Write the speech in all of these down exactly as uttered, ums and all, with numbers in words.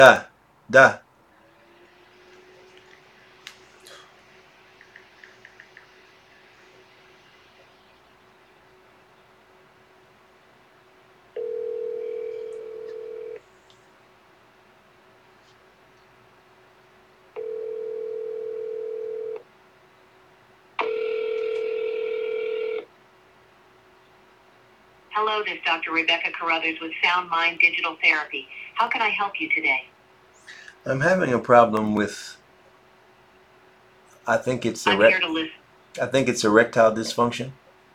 Да, да. Hello, this is Doctor Rebecca Carruthers with Sound Mind Digital Therapy. How can I help you today? I'm having a problem with. I think it's I'm here erect. to listen. I think it's erectile dysfunction.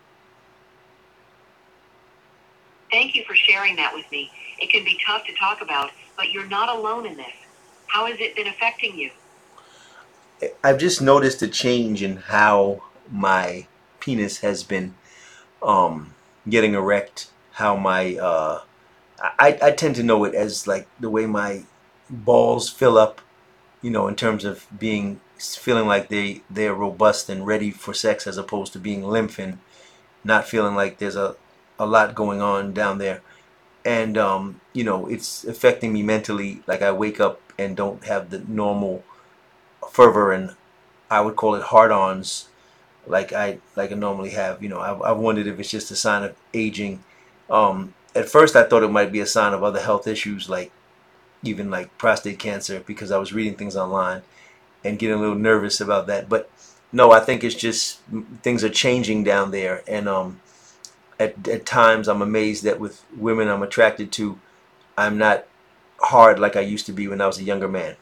Thank you for sharing that with me. It can be tough to talk about, but you're not alone in this. How has it been affecting you? I've just noticed a change in how my penis has been um, getting erect. How my uh, I I tend to know it as like the way my balls fill up. You know, in terms of being feeling like they they're robust and ready for sex, as opposed to being limp and not feeling like there's a a lot going on down there. And um, you know, it's affecting me mentally. Like I wake up and don't have the normal fervor, and I would call it hard-ons, like I like I normally have. You know, I've, I've wondered if it's just a sign of aging. Um, at first, I thought it might be a sign of other health issues, like even like prostate cancer, because I was reading things online and getting a little nervous about that. But no, I think it's just things are changing down there, and um, at, at times I'm amazed that with women I'm attracted to, I'm not hard like I used to be when I was a younger man.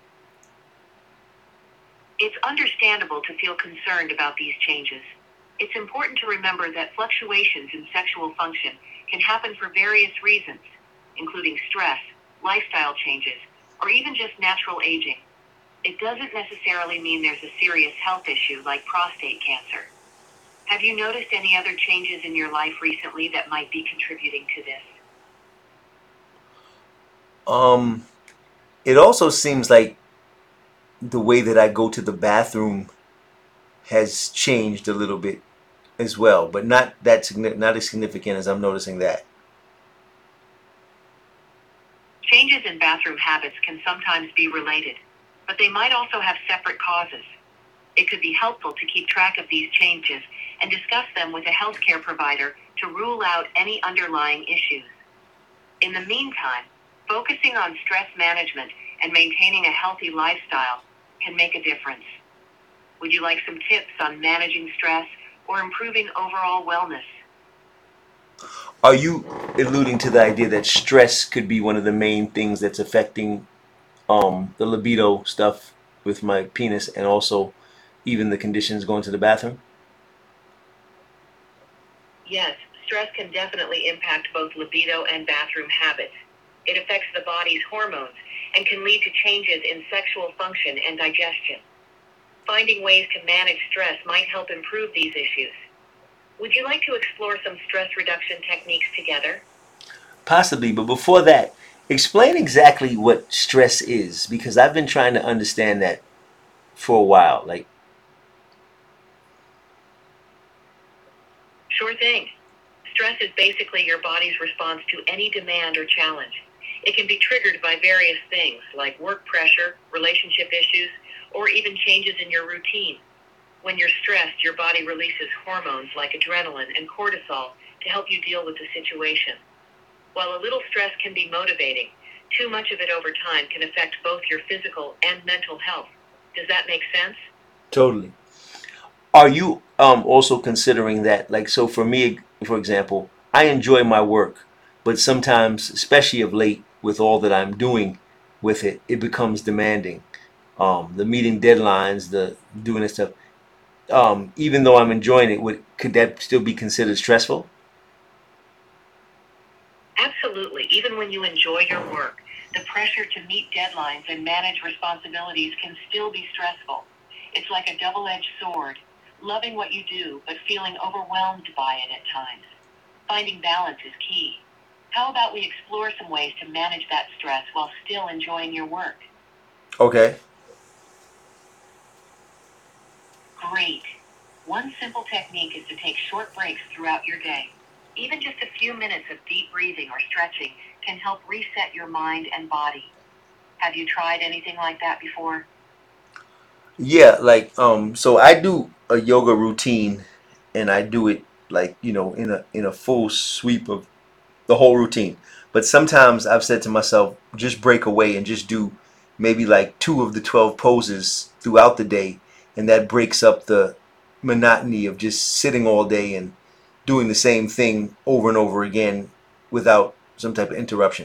It's understandable to feel concerned about these changes. It's important to remember that fluctuations in sexual function can happen for various reasons, including stress, lifestyle changes, or even just natural aging. It doesn't necessarily mean there's a serious health issue like prostate cancer. Have you noticed any other changes in your life recently that might be contributing to this? Um, it also seems like the way that I go to the bathroom has changed a little bit as well, but not that not as significant as I'm noticing that. Changes in bathroom habits can sometimes be related, but they might also have separate causes. It could be helpful to keep track of these changes and discuss them with a healthcare provider to rule out any underlying issues. In the meantime, focusing on stress management and maintaining a healthy lifestyle can make a difference. Would you like some tips on managing stress or improving overall wellness? Are you alluding to the idea that stress could be one of the main things that's affecting um, the libido stuff with my penis, and also even the conditions going to the bathroom? Yes, stress can definitely impact both libido and bathroom habits. It affects the body's hormones and can lead to changes in sexual function and digestion. Finding ways to manage stress might help improve these issues. Would you like to explore some stress reduction techniques together? Possibly, but before that, explain exactly what stress is, because I've been trying to understand that for a while. Like, Sure thing. Stress is basically your body's response to any demand or challenge. It can be triggered by various things like work pressure, relationship issues, or even changes in your routine. When you're stressed, your body releases hormones like adrenaline and cortisol to help you deal with the situation. While a little stress can be motivating, too much of it over time can affect both your physical and mental health. Does that make sense? totally. Are you um, also considering that, like, so for me, for example, I enjoy my work, but sometimes, especially of late, with all that I'm doing with it, it becomes demanding. Um, the meeting deadlines, the doing this stuff. Um, even though I'm enjoying it, would could that still be considered stressful? Absolutely. Even when you enjoy your work, the pressure to meet deadlines and manage responsibilities can still be stressful. It's like a double-edged sword, loving what you do, but feeling overwhelmed by it at times. Finding balance is key. How about we explore some ways to manage that stress while still enjoying your work? Okay. Great. One simple technique is to take short breaks throughout your day. Even just a few minutes of deep breathing or stretching can help reset your mind and body. Have you tried anything like that before? Yeah, like um, so I do a yoga routine, and I do it like you know in a in a full sweep of the whole routine. But sometimes I've said to myself, just break away and just do maybe like two of the twelve poses throughout the day, and that breaks up the monotony of just sitting all day and doing the same thing over and over again without some type of interruption.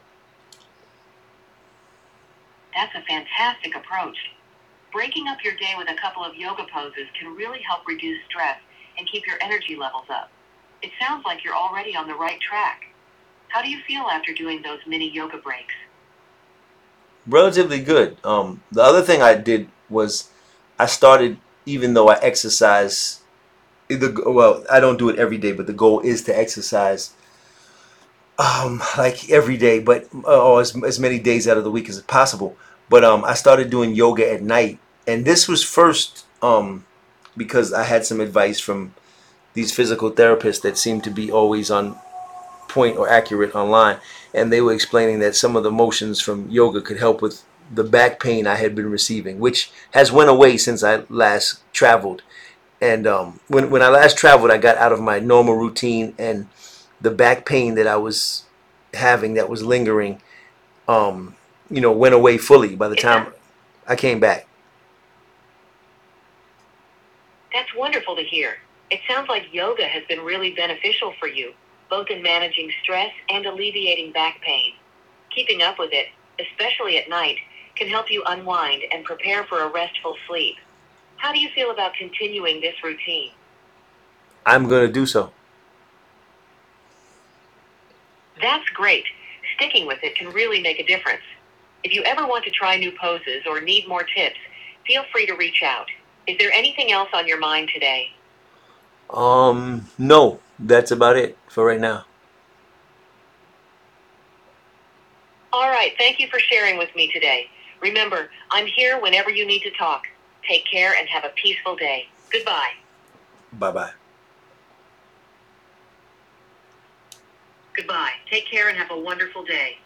That's a fantastic approach. Breaking up your day with a couple of yoga poses can really help reduce stress and keep your energy levels up. It sounds like you're already on the right track. How do you feel after doing those mini yoga breaks? Relatively good. Um, the other thing I did was I started, even though I exercise, the well, I don't do it every day, but the goal is to exercise um, like every day, but uh, or as, as many days out of the week as possible. But um, I started doing yoga at night, and this was first um, because I had some advice from these physical therapists that seemed to be always on point or accurate online, and they were explaining that some of the motions from yoga could help with the back pain I had been receiving, which has went away since I last traveled. And um, when when I last traveled, I got out of my normal routine, and the back pain that I was having that was lingering, um, you know, went away fully by the It time sounds, I came back. that's wonderful to hear. It sounds like yoga has been really beneficial for you, both in managing stress and alleviating back pain. Keeping up with it, especially at night, can help you unwind and prepare for a restful sleep. How do you feel about continuing this routine? I'm gonna do so. That's great. Sticking with it can really make a difference. If you ever want to try new poses or need more tips, feel free to reach out. Is there anything else on your mind today? Um, no, that's about it for right now. All right, thank you for sharing with me today. Remember, I'm here whenever you need to talk. Take care and have a peaceful day. Goodbye. Bye bye. Goodbye. Take care and have a wonderful day.